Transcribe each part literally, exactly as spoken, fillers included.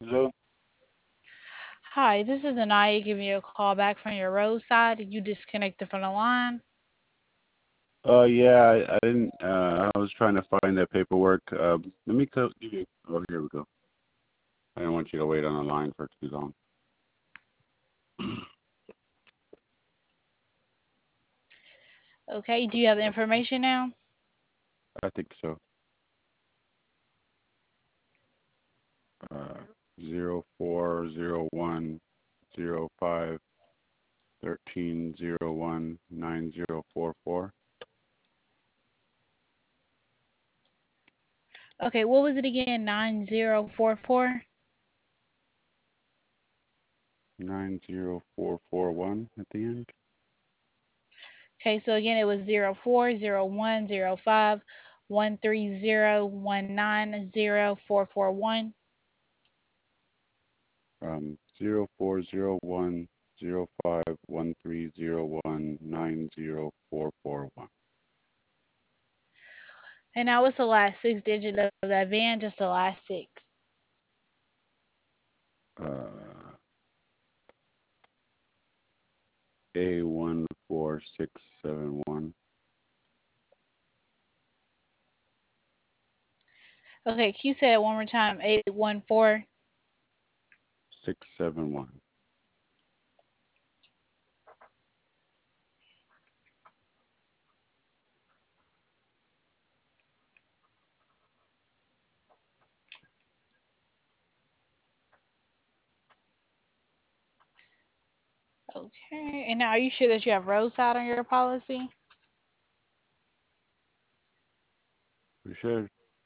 Hello? Hi, this is Anaya giving you a call back from your roadside. You disconnected from the line. Uh, yeah, I, I didn't, uh, I was trying to find that paperwork. Um, let me co- give you, oh, here we go. I don't want you to wait on the line for too long. Okay, do you have the information now? I think so. Uh, zero four zero one zero five thirteen zero one nine zero four four Okay, what was it again? nine zero four four? nine zero four four one at the end. Okay, so again, it was zero four zero one zero five one three zero one nine zero four four one. Um, zero four zero one zero five one three zero one nine zero four four one. And now what's the last six digits of that van? Just the last six. Uh, A one four six seven one. Okay, can you say it one more time? eight one four. Six seven one. Okay, and now are you sure that you have roadside on your policy? We should.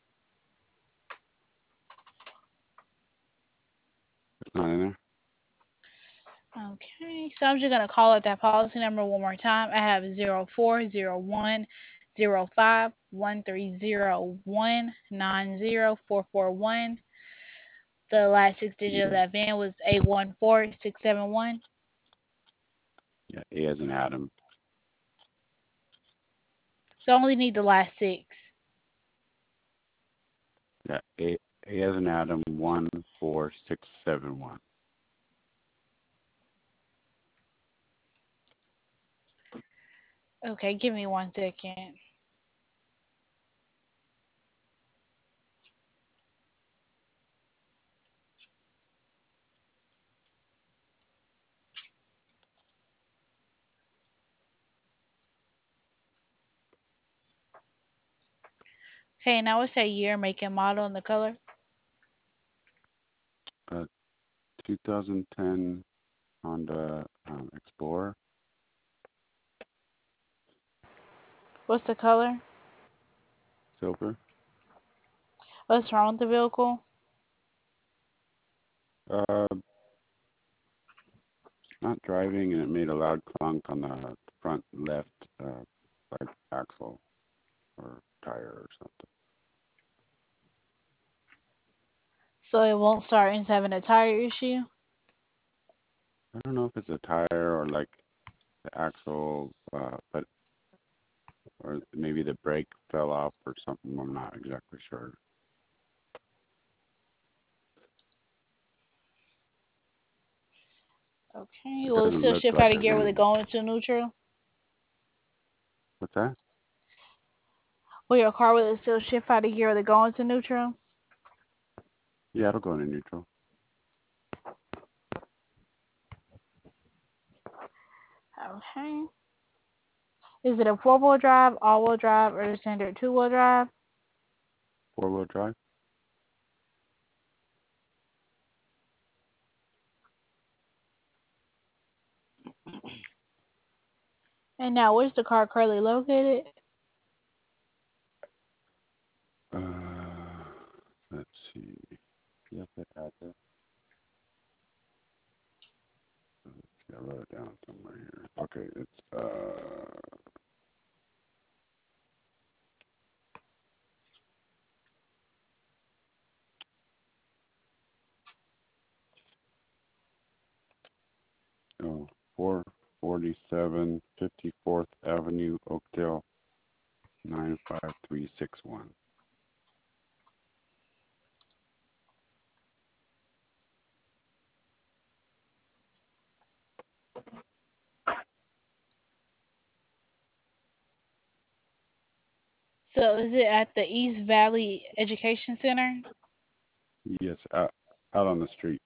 It's not in there. Okay, so I'm just gonna call out that policy number one more time. I have zero four zero one zero five one three zero one nine zero four four one. The last six digits of that van was eight one four six seven one. Yeah, A as in Adam. So I only need the last six. Yeah, A A as in Adam. One four six seven one. Okay, give me one second. Okay, now what's that year, make, and model, and the color? Uh, two thousand ten Honda um, Explorer. What's the color? Silver. What's wrong with the vehicle? Uh, not driving, and it made a loud clunk on the front left, uh, like axle or tire or something. So it won't start into having a tire issue. I don't know if it's a tire or like the axle, uh, but or maybe the brake fell off or something. I'm not exactly sure. Okay, It will it doesn't still look shift like out of there's gear with any. it going into neutral? What's that? Will your car will it still shift out of gear with it going to neutral? Yeah, it'll go into neutral. Okay. Is it a four wheel drive, all wheel drive, or the standard two wheel drive? Four wheel drive. And now, where's the car currently located? Uh, let's see. Yep, it had this. I wrote it down somewhere here. Okay, it's uh oh, four forty-seven fifty-fourth Avenue, Oakdale, nine five three six one. So is it at the East Valley Education Center? Yes, out out on the street.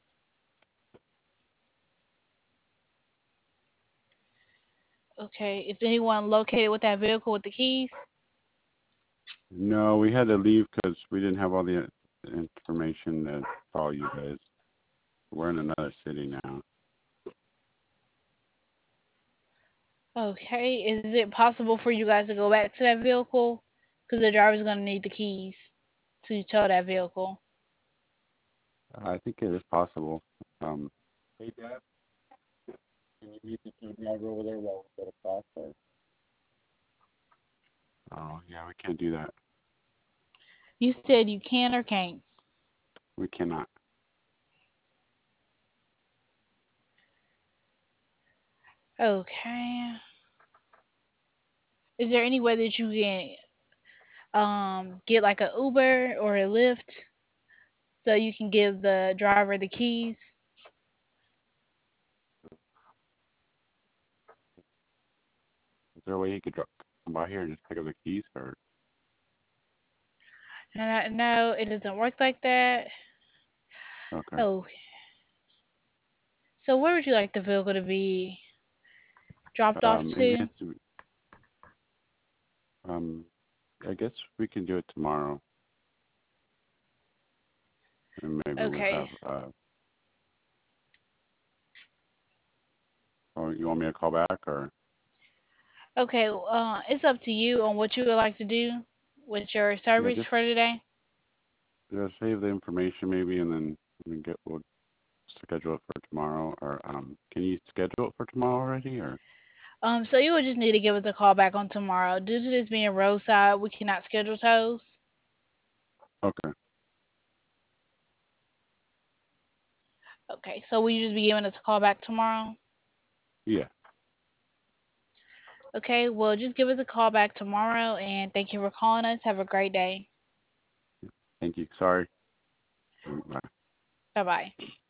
Okay. Is anyone located with that vehicle with the keys? No, we had to leave because we didn't have all the information to call you guys. We're in another city now. Okay. Is it possible for you guys to go back to that vehicle? Because the driver's going to need the keys to tow that vehicle. I think it is possible. Um, hey, Dad, can you meet the key driver over there while we go to class? Or... Oh, yeah, we can't do that. You said you can or can't? We cannot. Okay. Is there any way that you can um get like a Uber or a Lyft so you can give the driver the keys? Is there a way he could drop, come by here and just pick up the keys? Or And I, no, it doesn't work like that. okay. Oh, so where would you like the vehicle to be dropped off Um, it to? has to. Um, I guess we can do it tomorrow, and maybe we'll Okay. have. Uh, oh, you want me to call back or? Okay, uh, it's up to you on what you would like to do with your Yeah, service just for today. just save the information maybe, and then we can get we'll schedule it for tomorrow. Or um, can you schedule it for tomorrow already? Or Um, so you would just need to give us a call back on tomorrow. Due to this being roadside, we cannot schedule tows. okay, Okay, so will you just be giving us a call back tomorrow? yeah. Okay, well, just give us a call back tomorrow, and thank you for calling us. Have a great day. Thank you. Sorry. Bye. Bye bye.